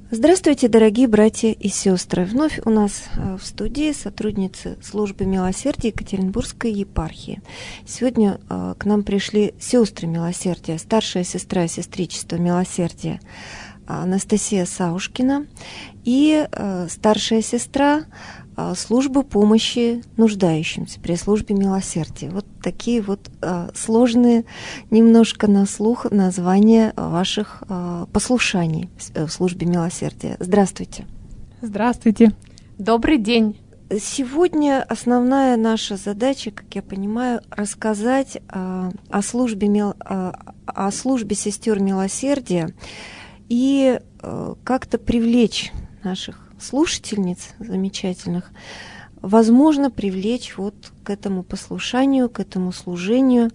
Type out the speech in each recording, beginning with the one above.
Здравствуйте, дорогие братья и сестры! Вновь у нас в студии сотрудницы службы милосердия Екатеринбургской епархии. Сегодня к нам пришли сестры милосердия, старшая сестра сестричества милосердия Анастасия Саушкина и старшая сестра службы помощи нуждающимся при службе милосердия. Вот такие вот сложные немножко на слух названия ваших послушаний в службе милосердия. Здравствуйте. Здравствуйте. Добрый день. Сегодня основная наша задача, как я понимаю, рассказать о службе сестер милосердия и как-то привлечь наших слушательниц замечательных, возможно, привлечь вот к этому послушанию, к этому служению.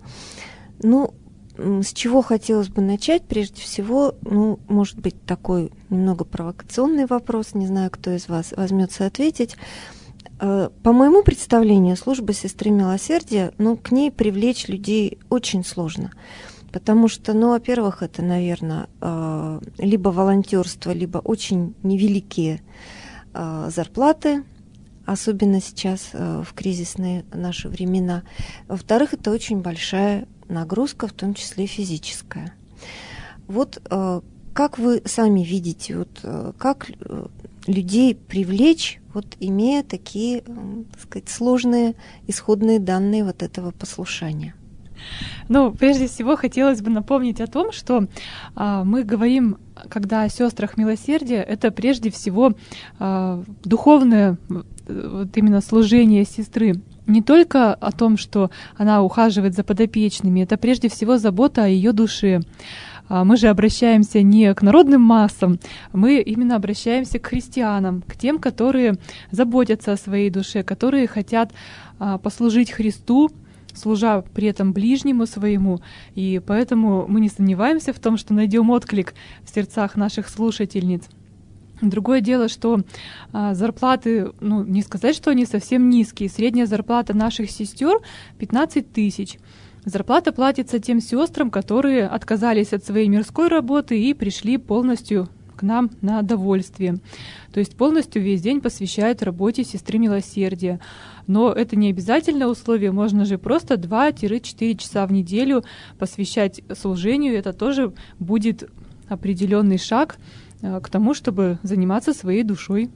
С чего хотелось бы начать? Прежде всего, может быть, такой немного провокационный вопрос, не знаю, кто из вас возьмется ответить. По моему представлению, служба сестры милосердия, к ней привлечь людей очень сложно. Потому что, во-первых, это, наверное, либо волонтерство, либо очень невеликие зарплаты, особенно сейчас в кризисные наши времена. Во-вторых, это очень большая нагрузка, в том числе физическая. Вот как вы сами видите, как людей привлечь, имея такие, так сказать, сложные исходные данные этого послушания? Прежде всего, хотелось бы напомнить о том, что мы говорим, когда о сестрах милосердия, это прежде всего духовное именно служение сестры. Не только о том, что она ухаживает за подопечными, это прежде всего забота о ее душе. Мы же обращаемся не к народным массам, мы именно обращаемся к христианам, к тем, которые заботятся о своей душе, которые хотят послужить Христу, служа при этом ближнему своему. И поэтому мы не сомневаемся в том, что найдем отклик в сердцах наших слушательниц. Другое дело, что зарплаты, не сказать, что они совсем низкие. Средняя зарплата наших сестер 15 тысяч. Зарплата платится тем сестрам, которые отказались от своей мирской работы и пришли полностью к нам на довольствие. То есть полностью весь день посвящают работе сестры милосердия. Но это не обязательное условие, можно же просто 2-4 часа в неделю посвящать служению. Это тоже будет определенный шаг к тому, чтобы заниматься своей душой.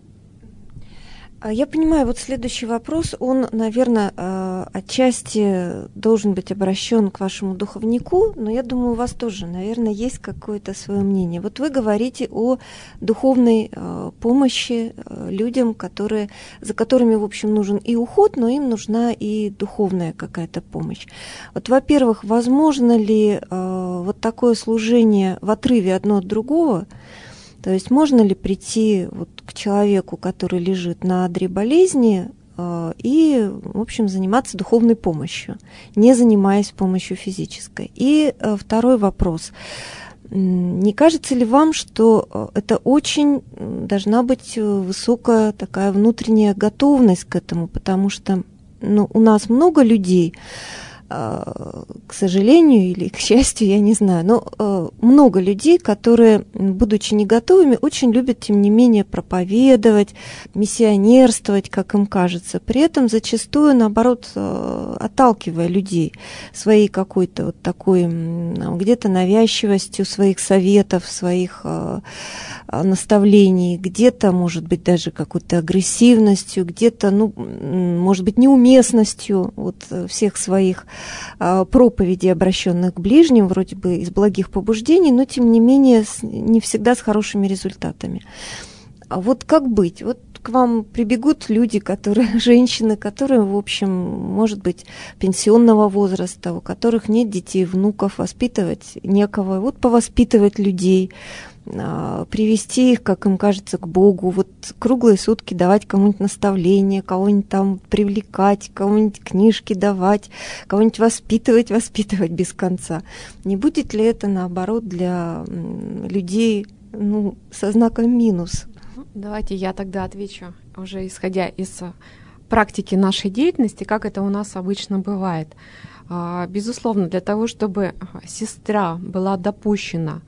Я понимаю, следующий вопрос, он, наверное, отчасти должен быть обращен к вашему духовнику, но я думаю, у вас тоже, наверное, есть какое-то свое мнение. Вы говорите о духовной помощи людям, за которыми, в общем, нужен и уход, но им нужна и духовная какая-то помощь. Во-первых, возможно ли такое служение в отрыве одно от другого? То есть можно ли прийти к человеку, который лежит на одре болезни, и, в общем, заниматься духовной помощью, не занимаясь помощью физической? И второй вопрос. Не кажется ли вам, что это очень должна быть высокая такая внутренняя готовность к этому? Потому что у нас много людей, к сожалению или к счастью, я не знаю, но много людей, которые, будучи не готовыми, очень любят, тем не менее, проповедовать, миссионерствовать, как им кажется, при этом зачастую, наоборот, отталкивая людей своей какой-то такой где-то навязчивостью своих советов, своих наставлений, где-то, может быть, даже какой-то агрессивностью, где-то, может быть, неуместностью всех своих проповедей, обращенных к ближним, вроде бы из благих побуждений, но, тем не менее, не всегда с хорошими результатами. Как быть? К вам прибегут люди, женщины, которые, в общем, может быть, пенсионного возраста, у которых нет детей, внуков, воспитывать некого, повоспитывать людей, привести их, как им кажется, к Богу, круглые сутки давать кому-нибудь наставления, кого-нибудь там привлекать, кому-нибудь книжки давать, кого-нибудь воспитывать без конца. Не будет ли это, наоборот, для людей, со знаком минус? Давайте я тогда отвечу, уже исходя из практики нашей деятельности, как это у нас обычно бывает. Безусловно, для того, чтобы сестра была допущена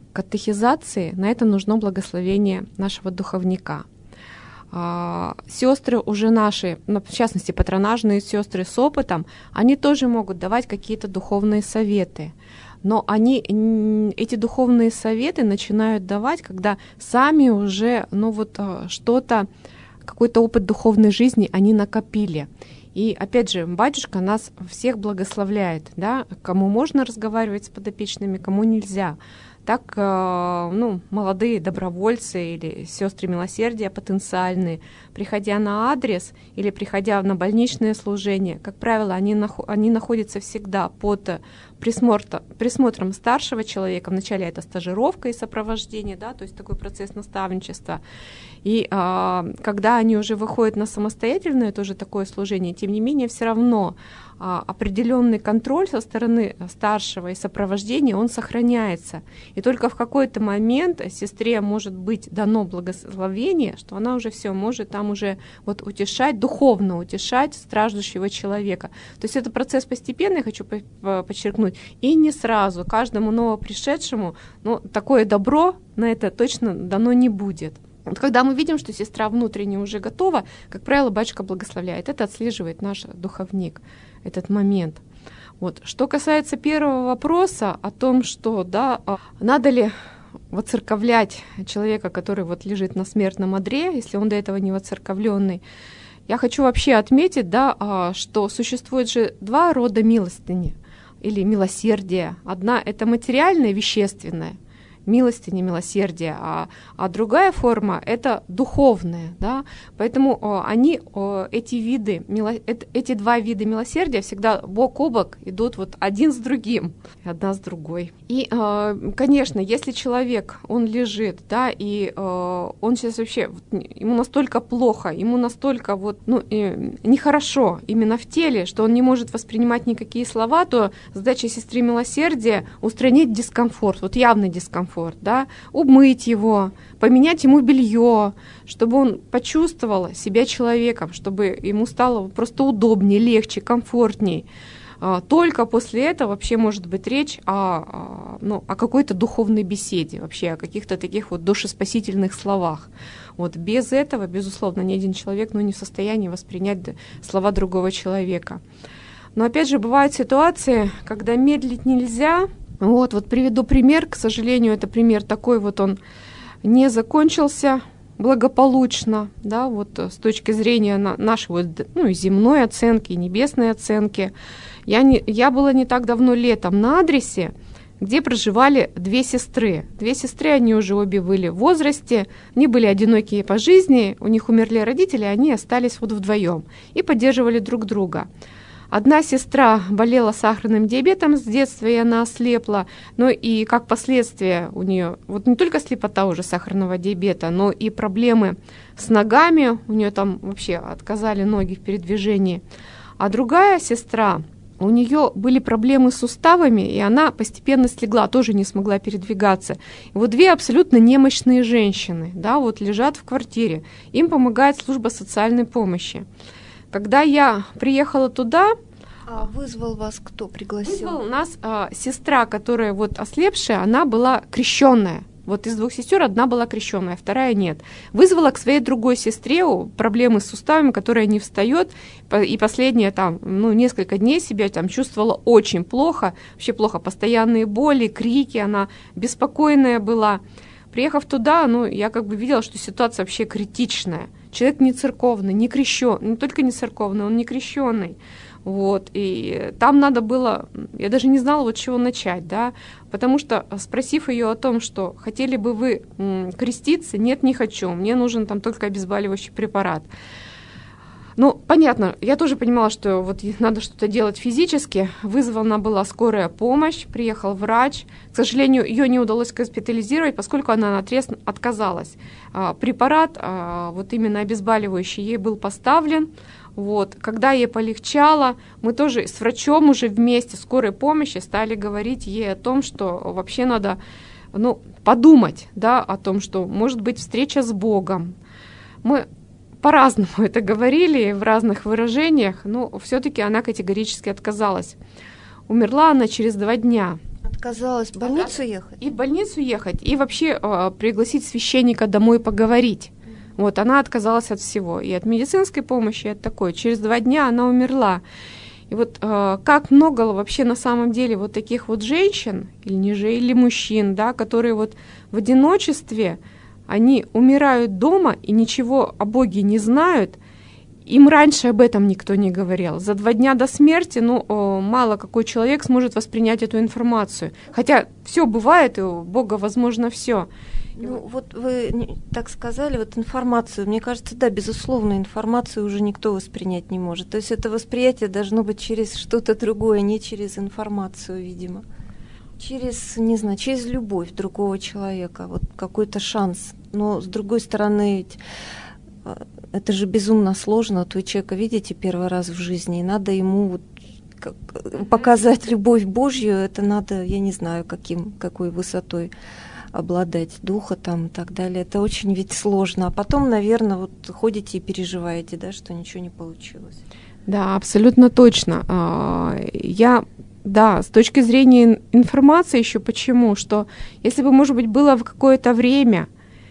катехизации, на это нужно благословение нашего духовника. Сестры уже наши, в частности патронажные сестры с опытом, они тоже могут давать какие-то духовные советы. Но они эти духовные советы начинают давать, когда сами уже что-то, какой-то опыт духовной жизни они накопили. И опять же, батюшка нас всех благословляет, да, кому можно разговаривать с подопечными, кому нельзя. Так, молодые добровольцы или сестры милосердия потенциальные, приходя на адрес или приходя на больничное служение, как правило, они находятся всегда под присмотром старшего человека. Вначале это стажировка и сопровождение, да, то есть такой процесс наставничества. И когда они уже выходят на самостоятельное тоже такое служение, тем не менее, все равно определенный контроль со стороны старшего и сопровождения, он сохраняется. И только в какой-то момент сестре может быть дано благословение, что она уже все может там уже утешать, духовно утешать страждущего человека. То есть это процесс постепенный, я хочу подчеркнуть, и не сразу. Каждому новопришедшему такое добро на это точно дано не будет. Когда мы видим, что сестра внутренне уже готова, как правило, батюшка благословляет. Это отслеживает наш духовник, этот момент. Что касается первого вопроса о том, что надо ли воцерковлять человека, который лежит на смертном одре, если он до этого не воцерковленный, я хочу вообще отметить, что существует же два рода милостыни или милосердия. Одна — это материальная, вещественная, милостыня, милосердие, а другая форма — это духовная, да? Поэтому эти два вида милосердия всегда бок о бок идут один с другим, одна с другой. И, конечно, если человек, он лежит, да, и он сейчас вообще, ему настолько плохо, ему настолько нехорошо именно в теле, что он не может воспринимать никакие слова, то задача сестры милосердия — устранить дискомфорт, явный дискомфорт, да, умыть его, поменять ему белье, чтобы он почувствовал себя человеком, чтобы ему стало просто удобнее, легче, комфортнее. Только после этого вообще может быть речь о какой-то духовной беседе, вообще о каких-то таких душеспасительных словах. Без этого, безусловно, ни один человек не в состоянии воспринять слова другого человека. Но опять же, бывают ситуации, когда медлить нельзя. Приведу пример. К сожалению, это пример такой, он не закончился благополучно, да, с точки зрения нашей земной оценки, небесной оценки. Я была не так давно летом на адресе, где проживали две сестры. Две сестры, они уже обе были в возрасте, они были одинокие по жизни, у них умерли родители, они остались вдвоем и поддерживали друг друга. Одна сестра болела сахарным диабетом с детства, и она ослепла, но и как последствие у нее не только слепота уже сахарного диабета, но и проблемы с ногами, у нее там вообще отказали ноги в передвижении. А другая сестра, у нее были проблемы с суставами, и она постепенно слегла, тоже не смогла передвигаться. И две абсолютно немощные женщины, да, лежат в квартире, им помогает служба социальной помощи. Когда я приехала туда... Вызвал вас кто? Пригласил? Вызвал нас сестра, которая ослепшая, она была крещенная. Из двух сестер одна была крещенная, вторая нет. Вызвала к своей другой сестре проблемы с суставами, которая не встает, и последняя несколько дней себя чувствовала очень плохо, вообще плохо, постоянные боли, крики, она беспокойная была. Приехав туда, я видела, что ситуация вообще критичная. Человек не церковный, не крещенный, не только не церковный, он не крещенный. И там надо было, я даже не знала, с чего начать, да, потому что, спросив ее о том, что хотели бы вы креститься, нет, не хочу, мне нужен там только обезболивающий препарат. Понятно, я тоже понимала, что надо что-то делать физически. Вызвана была скорая помощь, приехал врач. К сожалению, ее не удалось госпитализировать, поскольку она наотрез отказалась. Препарат, именно обезболивающий, ей был поставлен. Когда ей полегчало, мы тоже с врачом уже вместе скорой помощи стали говорить ей о том, что вообще надо подумать, да, о том, что может быть встреча с Богом. Мы по-разному это говорили, в разных выражениях, но все-таки она категорически отказалась. Умерла она через 2 дня. От Отказалась в больницу ехать? И в больницу ехать, и вообще пригласить священника домой поговорить. Вот, она отказалась от всего, и от медицинской помощи, и от такой. Через 2 дня она умерла. И вот как много вообще на самом деле вот таких вот женщин, или мужчин, да, которые вот в одиночестве, они умирают дома и ничего о Боге не знают. Им раньше об этом никто не говорил. За 2 дня до смерти, мало какой человек сможет воспринять эту информацию. Хотя все бывает, и у Бога возможно все. Вот вы так сказали, вот информацию, мне кажется, да, безусловно, информацию уже никто воспринять не может. То есть это восприятие должно быть через что-то другое, не через информацию, видимо. Через, не знаю, через любовь другого человека, вот какой-то шанс. Но с другой стороны, ведь это же безумно сложно. Вот вы человека видите первый раз в жизни, и надо ему вот показать любовь Божью, это надо, я не знаю, какой высотой обладать духа там и так далее. Это очень ведь сложно. А потом, наверное, вот ходите и переживаете, да, что ничего не получилось. Да, абсолютно точно. С точки зрения информации еще почему, что если бы, может быть, было в какое-то время,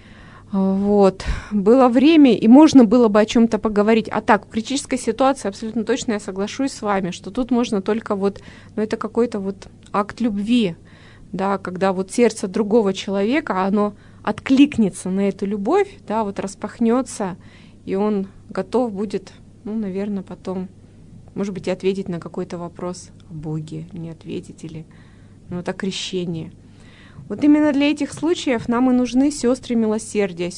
было время, и можно было бы о чем-то поговорить. А так, в критической ситуации абсолютно точно я соглашусь с вами, что тут можно только это какой-то акт любви, да, когда сердце другого человека, оно откликнется на эту любовь, да, распахнется, и он готов будет, наверное, потом, может быть, и ответить на какой-то вопрос о Боге, не ответить, или о крещении. Вот именно для этих случаев нам и нужны сестры милосердия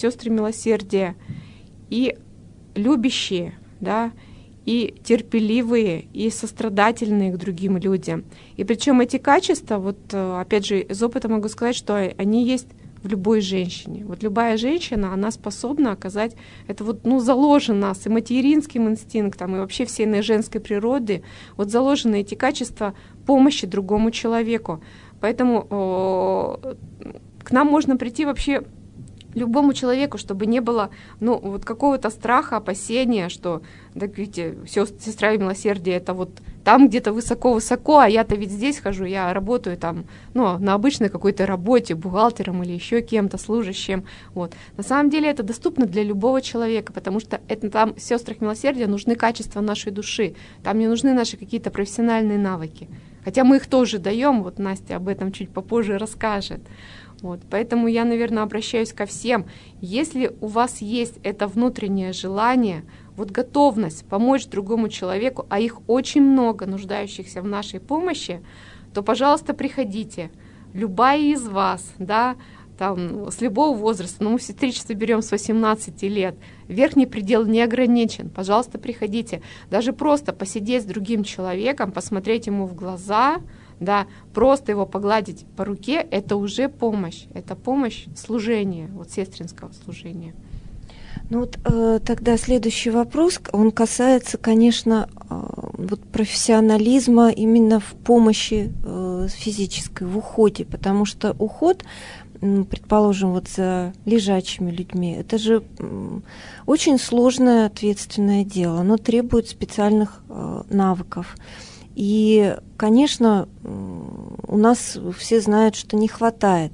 и любящие, да, и терпеливые, и сострадательные к другим людям. И причем эти качества, опять же, из опыта могу сказать, что они есть в любой женщине. Любая женщина, она способна оказать, это заложено с и материнским инстинктом, и вообще всей женской природы, заложены эти качества помощи другому человеку. Поэтому к нам можно прийти вообще любому человеку, чтобы не было какого-то страха, опасения, что, да, видите, сестра милосердия, это там где-то высоко-высоко, а я-то ведь здесь хожу, я работаю там, на обычной какой-то работе, бухгалтером или еще кем-то, служащим. На самом деле это доступно для любого человека, потому что там в сестрах милосердия нужны качества нашей души, там не нужны наши какие-то профессиональные навыки. Хотя мы их тоже даем, Настя об этом чуть попозже расскажет. Поэтому я, наверное, обращаюсь ко всем. Если у вас есть это внутреннее желание, готовность помочь другому человеку, а их очень много, нуждающихся в нашей помощи, то, пожалуйста, приходите. Любая из вас, да, с любого возраста, мы сестричество берем с 18 лет, верхний предел не ограничен, пожалуйста, приходите. Даже просто посидеть с другим человеком, посмотреть ему в глаза, да, просто его погладить по руке, это уже помощь, это помощь служения, сестринского служения. Тогда следующий вопрос, он касается, конечно, профессионализма именно в помощи физической, в уходе, потому что уход, предположим, за лежачими людьми, это же очень сложное, ответственное дело, оно требует специальных навыков. И, конечно, у нас все знают, что не хватает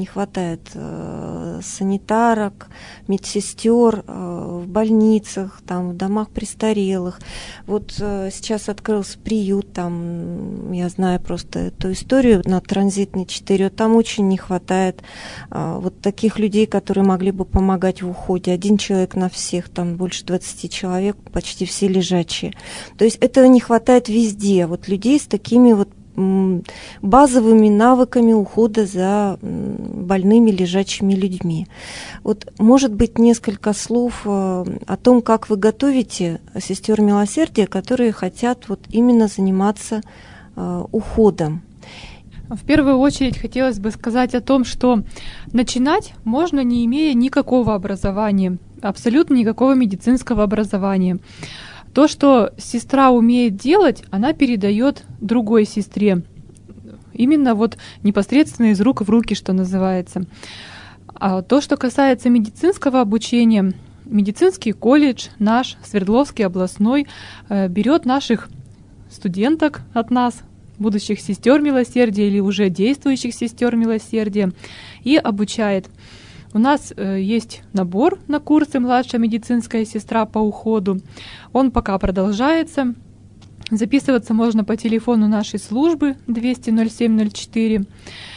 санитарок, медсестер в больницах, в домах престарелых. Сейчас открылся приют, я знаю просто эту историю на Транзитной 4, там очень не хватает таких людей, которые могли бы помогать в уходе. 1 человек на всех, там больше 20 человек, почти все лежачие. То есть этого не хватает везде. Людей с такими базовыми навыками ухода за больными лежачими людьми. Может быть, несколько слов о том, как вы готовите сестер милосердия, которые хотят именно заниматься уходом. В первую очередь хотелось бы сказать о том, что начинать можно, не имея никакого образования, абсолютно никакого медицинского образования. То, что сестра умеет делать, она передает другой сестре. Именно непосредственно из рук в руки, что называется. А то, что касается медицинского обучения, медицинский колледж наш, Свердловский областной, берет наших студенток от нас, будущих сестер милосердия или уже действующих сестер милосердия и обучает. У нас есть набор на курсы «Младшая медицинская сестра по уходу». Он пока продолжается. Записываться можно по телефону нашей службы 200-07-04.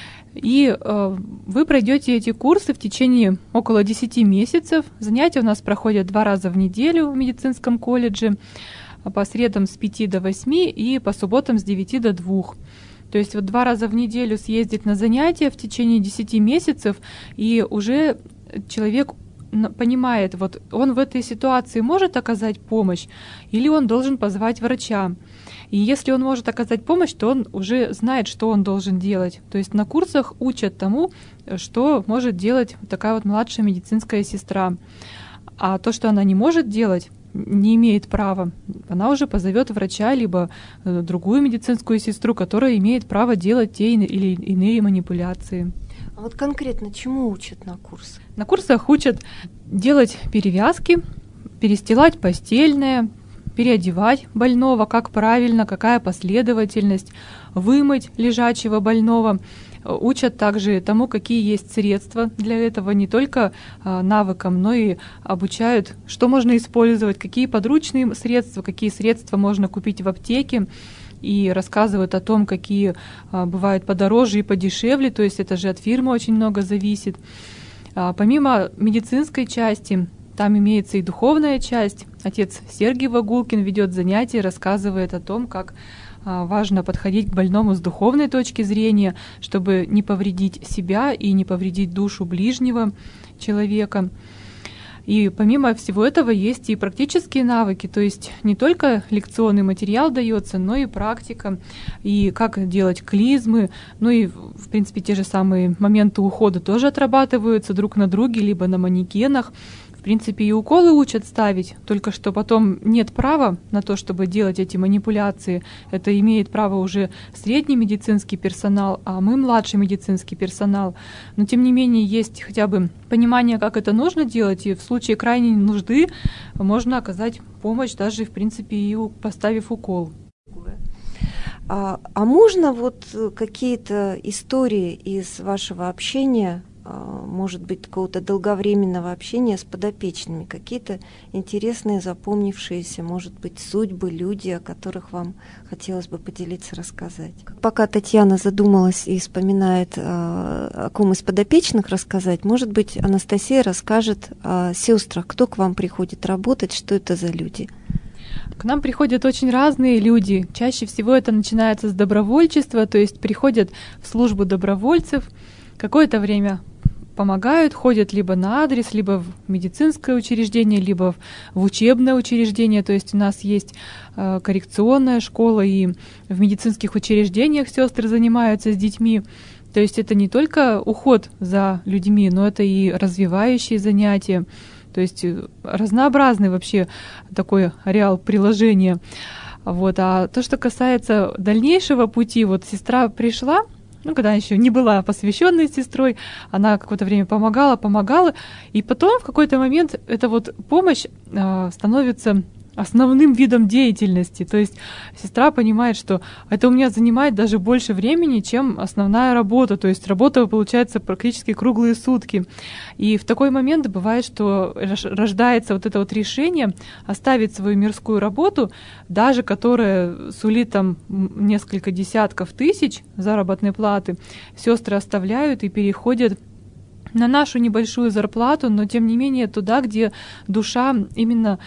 И вы пройдете эти курсы в течение около 10 месяцев. Занятия у нас проходят 2 раза в неделю в медицинском колледже, по средам с 5 до 8 и по субботам с 9 до 2. То есть 2 раза в неделю съездить на занятия в течение 10 месяцев, и уже человек понимает, он в этой ситуации может оказать помощь, или он должен позвать врача. И если он может оказать помощь, то он уже знает, что он должен делать. То есть на курсах учат тому, что может делать такая младшая медицинская сестра. А то, что она не может делать, не имеет права, она уже позовет врача, либо другую медицинскую сестру, которая имеет право делать те или иные манипуляции. А конкретно чему учат на курсах? На курсах учат делать перевязки, перестилать постельное, переодевать больного, как правильно, какая последовательность, вымыть лежачего больного. Учат также тому, какие есть средства для этого, не только навыкам, но и обучают, что можно использовать, какие подручные средства, какие средства можно купить в аптеке, и рассказывают о том, какие бывают подороже и подешевле, то есть это же от фирмы очень много зависит. Помимо медицинской части, там имеется и духовная часть. Отец Сергий Вагулкин ведет занятия, рассказывает о том, как важно подходить к больному с духовной точки зрения, чтобы не повредить себя и не повредить душу ближнего человека. И помимо всего этого есть и практические навыки, то есть не только лекционный материал дается, но и практика, и как делать клизмы, ну и, в принципе, те же самые моменты ухода тоже отрабатываются друг на друге, либо на манекенах. В принципе, и уколы учат ставить, только что потом нет права на то, чтобы делать эти манипуляции. Это имеет право уже средний медицинский персонал, а мы младший медицинский персонал. Но, тем не менее, есть хотя бы понимание, как это нужно делать, и в случае крайней нужды можно оказать помощь, даже, в принципе, и поставив укол. А можно какие-то истории из вашего общения, может быть, какого-то долговременного общения с подопечными, какие-то интересные, запомнившиеся, может быть, судьбы, люди, о которых вам хотелось бы поделиться, рассказать? Пока Татьяна задумалась и вспоминает, о ком из подопечных рассказать, может быть, Анастасия расскажет о сестрах, кто к вам приходит работать, что это за люди? К нам приходят очень разные люди. Чаще всего это начинается с добровольчества, то есть приходят в службу добровольцев, какое-то время помогают, ходят либо на адрес, либо в медицинское учреждение, либо в учебное учреждение. То есть у нас есть коррекционная школа, и в медицинских учреждениях сестры занимаются с детьми. То есть это не только уход за людьми, но это и развивающие занятия. То есть разнообразный вообще такой ареал приложения. А то, что касается дальнейшего пути, сестра пришла, когда еще не была посвященной сестрой, она какое-то время помогала, и потом в какой-то момент эта помощь становится основным видом деятельности. То есть сестра понимает, что это у меня занимает даже больше времени, чем основная работа. То есть работа получается практически круглые сутки. И в такой момент бывает, что рождается это решение оставить свою мирскую работу, даже которая сулит несколько десятков тысяч заработной платы, сестры оставляют и переходят на нашу небольшую зарплату, но тем не менее туда, где душа именно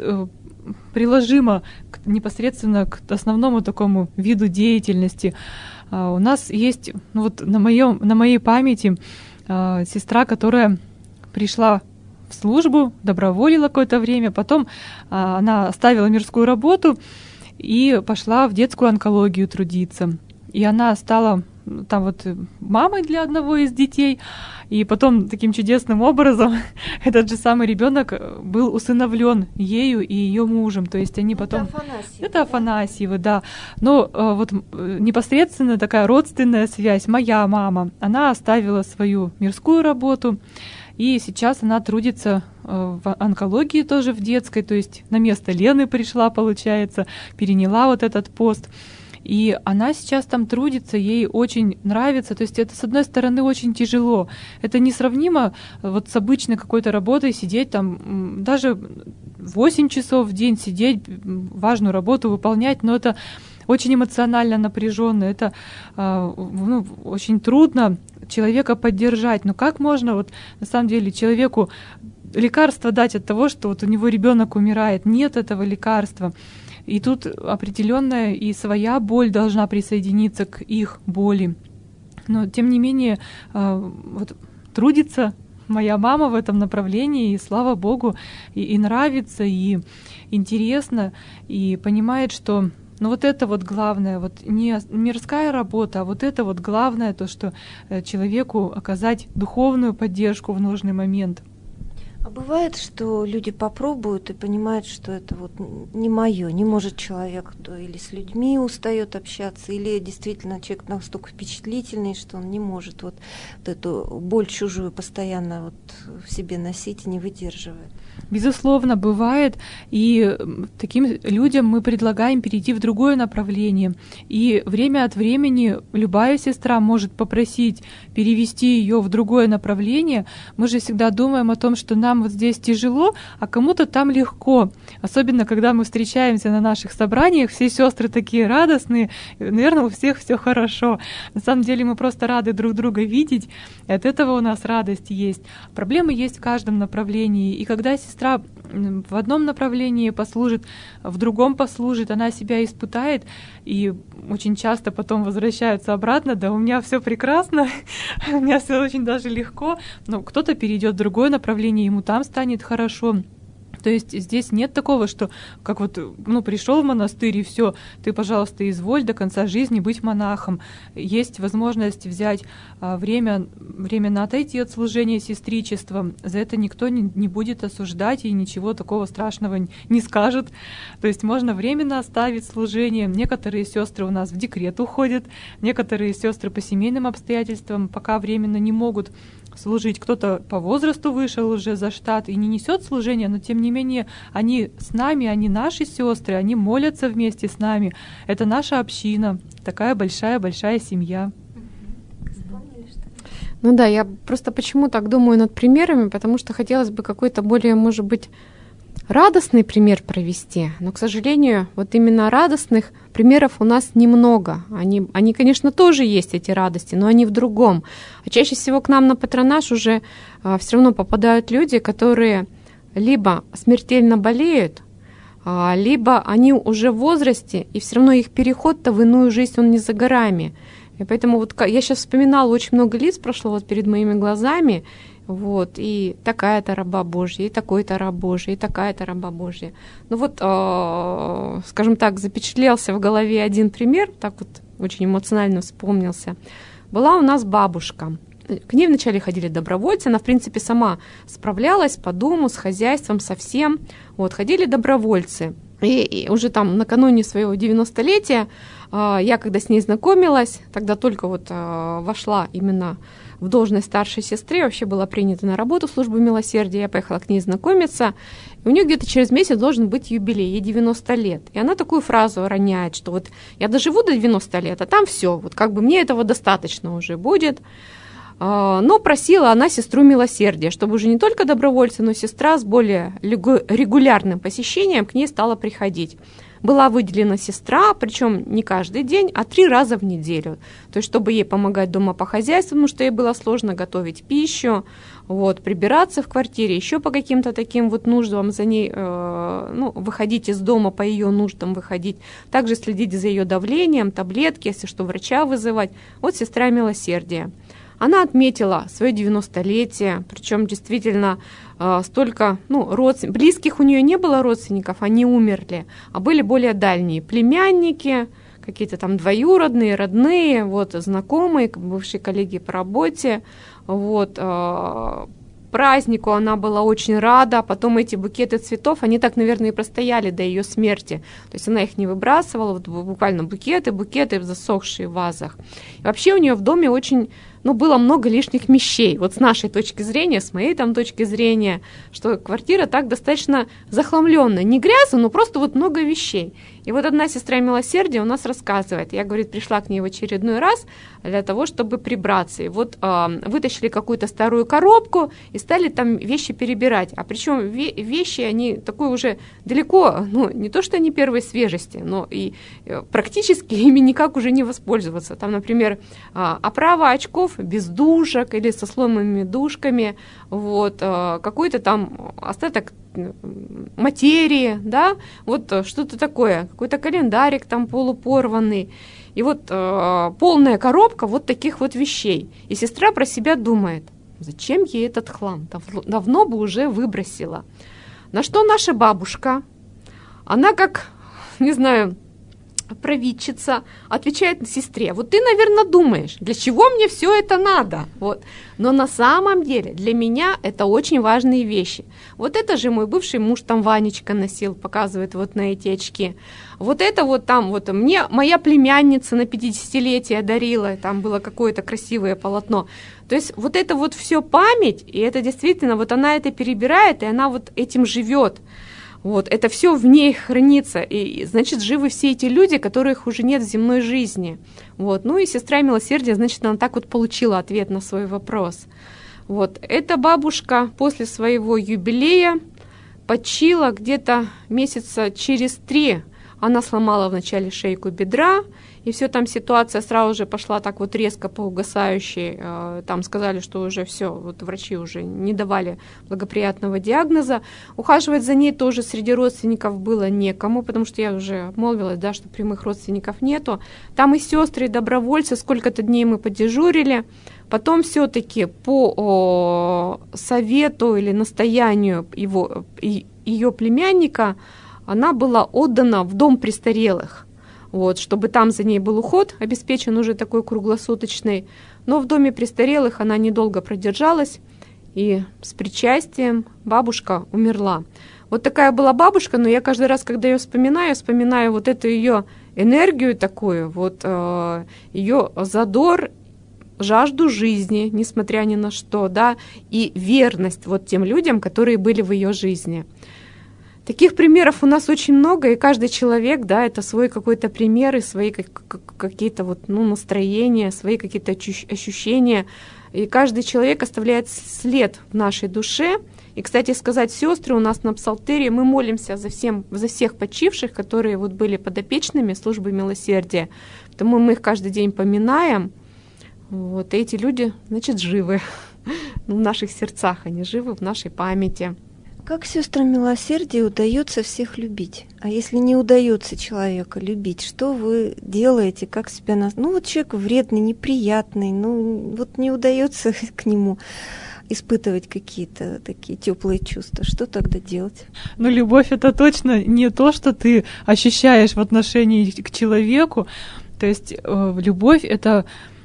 приложима непосредственно к основному такому виду деятельности. У нас есть на моей памяти сестра, которая пришла в службу, доброволила какое-то время, потом она оставила мирскую работу и пошла в детскую онкологию трудиться. И она стала мамой для одного из детей, и потом таким чудесным образом этот же самый ребенок был усыновлен ею и ее мужем, то есть они потом... Это Афанасьевы, да. Но непосредственно такая родственная связь. Моя мама, она оставила свою мирскую работу, и сейчас она трудится в онкологии тоже в детской, то есть на место Лены пришла, получается, переняла этот пост. И она сейчас там трудится, ей очень нравится. То есть это, с одной стороны, очень тяжело. Это несравнимо вот с обычной какой-то работой сидеть там, даже 8 часов в день сидеть, важную работу выполнять, но это очень эмоционально напряженно, это очень трудно человека поддержать. Но как можно вот на самом деле человеку лекарство дать от того, что вот у него ребенок умирает? Нет этого лекарства. И тут определенная и своя боль должна присоединиться к их боли. Но тем не менее вот трудится моя мама в этом направлении, и слава Богу, и нравится, и интересно, и понимает, что вот это вот главное, вот не мирская работа, а вот это вот главное, то, что человеку оказать духовную поддержку в нужный момент. А бывает, что люди попробуют и понимают, что это вот не мое, не может человек или с людьми устает общаться, или действительно человек настолько впечатлительный, что он не может вот эту боль чужую постоянно вот в себе носить и не выдерживает. Безусловно, бывает, и таким людям мы предлагаем перейти в другое направление. И время от времени любая сестра может попросить перевести ее в другое направление. Мы же всегда думаем о том, что нам вот здесь тяжело, а кому-то там легко. Особенно, когда мы встречаемся на наших собраниях, все сестры такие радостные, наверное, у всех все хорошо. На самом деле мы просто рады друг друга видеть, и от этого у нас радость есть. Проблемы есть в каждом направлении, и когда сестра в одном направлении послужит, в другом послужит, она себя испытает, и очень часто потом возвращаются обратно: да, у меня все прекрасно, у меня все очень даже легко, но кто-то перейдет в другое направление, ему там станет хорошо. То есть здесь нет такого, что как вот, пришел в монастырь и все, ты, пожалуйста, изволь до конца жизни быть монахом. Есть возможность взять временно отойти от служения сестричества. За это никто не будет осуждать и ничего такого страшного не скажет. То есть можно временно оставить служение. Некоторые сестры у нас в декрет уходят, некоторые сестры по семейным обстоятельствам пока временно не могут служить. Кто-то по возрасту вышел уже за штат и не несет служения, но тем не менее они с нами, они наши сестры, они молятся вместе с нами. Это наша община, такая большая-большая семья. Ну да, я просто почему так думаю над примерами, потому что хотелось бы какой-то более, может быть, радостный пример провести, но, к сожалению, вот именно радостных примеров у нас немного. Они, конечно, тоже есть, эти радости, но они в другом. А чаще всего к нам на патронаж уже все равно попадают люди, которые либо смертельно болеют, либо они уже в возрасте, и все равно их переход-то в иную жизнь, он не за горами. И поэтому вот я сейчас вспоминала, очень много лиц прошло вот перед моими глазами, вот, и такая-то раба Божья, и такой-то раб Божий, и такая-то раба Божья. Ну вот, скажем так, запечатлелся в голове один пример, так вот очень эмоционально вспомнился. Была у нас бабушка. К ней вначале ходили добровольцы, она, в принципе, сама справлялась по дому, с хозяйством, со всем. Вот, ходили добровольцы. И уже там накануне своего 90-летия я, когда с ней знакомилась, тогда только вот вошла именно в должность старшей сестры, вообще была принята на работу в службу милосердия, я поехала к ней знакомиться, и у нее где-то через месяц должен быть юбилей, ей 90 лет. И она такую фразу роняет, что вот я доживу до 90 лет, а там все, вот как бы мне этого достаточно уже будет. Но просила она сестру милосердия, чтобы уже не только добровольцы, но сестра с более регулярным посещением к ней стала приходить. Была выделена сестра, причем не каждый день, а 3 раза в неделю. То есть, чтобы ей помогать дома по хозяйству, потому что ей было сложно готовить пищу, вот, прибираться в квартире, еще по каким-то таким вот нуждам за ней, выходить из дома по ее нуждам, выходить. Также следить за ее давлением, таблетки, если что, врача вызывать. Вот сестра милосердия. Она отметила свое 90-летие, причем действительно столько, близких у нее не было родственников, они умерли, а были более дальние племянники, какие-то там двоюродные, родные, вот, знакомые, бывшие коллеги по работе, вот, празднику она была очень рада, потом эти букеты цветов, они так, наверное, и простояли до ее смерти, то есть она их не выбрасывала, вот, буквально букеты засохшие в вазах. И вообще у нее в доме очень, было много лишних вещей, вот с нашей точки зрения, с моей там точки зрения, что квартира так достаточно захламленная, не грязно, но просто вот много вещей. И вот одна сестра милосердия у нас рассказывает, я, говорит, пришла к ней в очередной раз для того, чтобы прибраться. И вот вытащили какую-то старую коробку и стали там вещи перебирать. А причем вещи, они такой уже далеко, ну, не то, что они первой свежести, но и практически ими никак уже не воспользоваться. Там, например, оправа очков без дужек или со сломанными дужками, вот, какой-то там остаток материи, да, вот что-то такое, какой-то календарик там полупорванный, и вот полная коробка вот таких вот вещей. И сестра про себя думает, зачем ей этот хлам, давно бы уже выбросила. На что наша бабушка, она как, не знаю, провидчица, отвечает сестре, вот ты, наверное, думаешь, для чего мне все это надо, вот. Но на самом деле для меня это очень важные вещи. Вот это же мой бывший муж там Ванечка носил, показывает вот на эти очки. Вот это вот там вот мне моя племянница на 50-летие дарила, там было какое-то красивое полотно. То есть вот это вот все память, и это действительно, вот она это перебирает, и она вот этим живет. Вот, это все в ней хранится, и значит, живы все эти люди, которых уже нет в земной жизни. Вот. Ну и сестра милосердия, значит, она так вот получила ответ на свой вопрос. Вот. Эта бабушка после своего юбилея почила где-то месяца через 3. Она сломала вначале шейку бедра, и все там ситуация сразу же пошла так вот резко по угасающей. Там сказали, что уже все, вот врачи уже не давали благоприятного диагноза. Ухаживать за ней тоже среди родственников было некому, потому что я уже обмолвилась, да, что прямых родственников нету. Там и сестры, и добровольцы, сколько-то дней мы подежурили. Потом все-таки по совету или настоянию ее племянника она была отдана в дом престарелых, вот, чтобы там за ней был уход обеспечен уже такой круглосуточный. Но в доме престарелых она недолго продержалась, и с причастием бабушка умерла. Вот такая была бабушка, но я каждый раз, когда ее вспоминаю вот эту ее энергию такую, вот ее задор, жажду жизни, несмотря ни на что, да, и верность вот тем людям, которые были в ее жизни. Таких примеров у нас очень много, и каждый человек, да, это свой какой-то пример, и свои какие-то вот, ну, настроения, свои какие-то ощущения. И каждый человек оставляет след в нашей душе. И, кстати сказать, сестры у нас на псалтере, мы молимся за всех почивших, которые вот были подопечными службы милосердия. Потому мы их каждый день поминаем. Вот, и эти люди, значит, живы в наших сердцах, они живы в нашей памяти. Как сестрам милосердия удается всех любить? А если не удается человека любить, что вы делаете, как себя... Ну вот человек вредный, неприятный, ну вот не удается к нему испытывать какие-то такие теплые чувства. Что тогда делать? Ну, любовь — это точно не то, что ты ощущаешь в отношении к человеку. То есть любовь — это,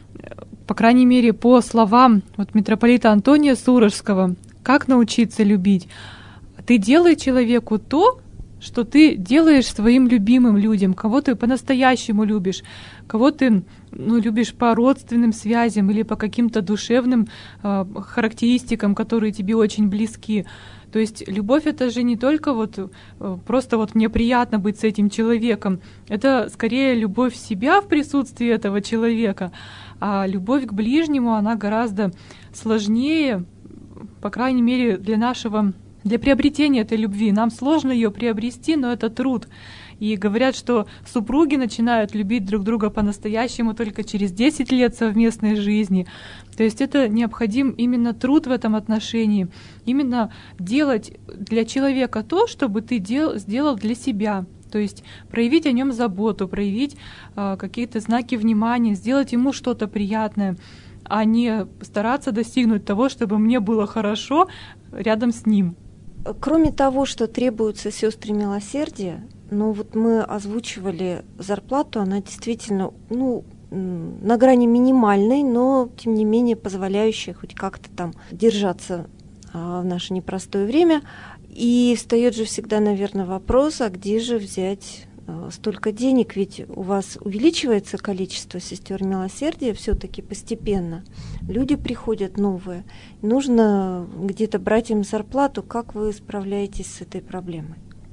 по крайней мере, по словам вот митрополита Антония Сурожского, как научиться любить? Ты делай человеку то, что ты делаешь своим любимым людям, кого ты по-настоящему любишь, кого ты любишь по родственным связям или по каким-то душевным характеристикам, которые тебе очень близки. То есть любовь — это же не только вот просто вот мне приятно быть с этим человеком, это скорее любовь себя в присутствии этого человека, а любовь к ближнему, она гораздо сложнее, по крайней мере, для приобретения этой любви. Нам сложно ее приобрести, но это труд. И говорят, что супруги начинают любить друг друга по-настоящему только через 10 лет совместной жизни. То есть это необходим именно труд в этом отношении. Именно делать для человека то, чтобы ты сделал для себя. То есть проявить о нем заботу, проявить какие-то знаки внимания, сделать ему что-то приятное, а не стараться достигнуть того, чтобы мне было хорошо рядом с ним. Кроме того, что требуются сестры милосердия, вот мы озвучивали зарплату, она действительно, на грани минимальной, но тем не менее позволяющая хоть как-то там держаться в наше непростое время. И встает же всегда, наверное, вопрос, а где же взять столько денег, ведь у вас увеличивается количество сестер милосердия все-таки постепенно. Люди приходят новые. Нужно где-то брать им зарплату. Как вы справляетесь с этой проблемой?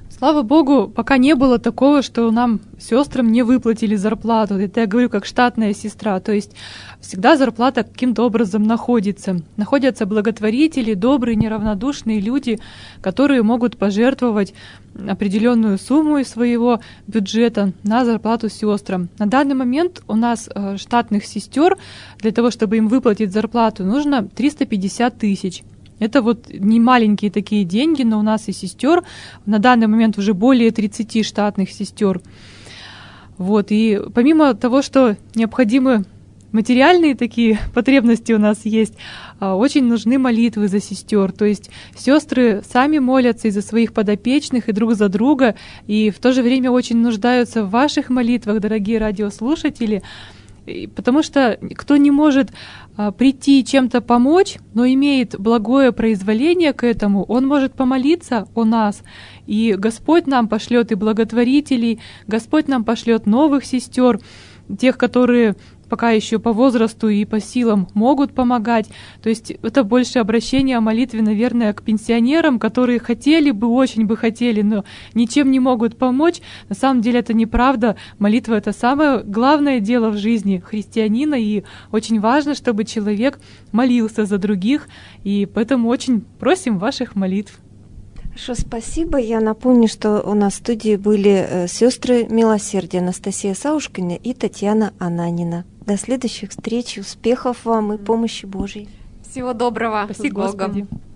Слава Богу, пока не было такого, что нам, сестрам, не выплатили зарплату. Это я говорю как штатная сестра. То есть всегда зарплата каким-то образом находится. Находятся благотворители, добрые, неравнодушные люди, которые могут пожертвовать определенную сумму из своего бюджета на зарплату сестрам. На данный момент у нас штатных сестер для того, чтобы им выплатить зарплату, нужно 350 тысяч. Это вот не маленькие такие деньги, но у нас и сестер на данный момент уже более 30 штатных сестер. Вот, и помимо того, что необходимы материальные такие потребности у нас есть, очень нужны молитвы за сестер. То есть сестры сами молятся и за своих подопечных, и друг за друга, и в то же время очень нуждаются в ваших молитвах, дорогие радиослушатели. Потому что кто не может прийти чем-то помочь, но имеет благое произволение к этому, он может помолиться о нас, и Господь нам пошлет и благотворителей, Господь нам пошлет новых сестер, тех, которые пока еще по возрасту и по силам могут помогать. То есть это больше обращение о молитве, наверное, к пенсионерам, которые хотели бы, очень бы хотели, но ничем не могут помочь. На самом деле это неправда. Молитва — это самое главное дело в жизни христианина, и очень важно, чтобы человек молился за других, и поэтому очень просим ваших молитв. Хорошо, спасибо. Я напомню, что у нас в студии были сестры милосердия Анастасия Саушкина и Татьяна Ананина. До следующих встреч, успехов вам и помощи Божьей. Всего доброго. Спаси Господи.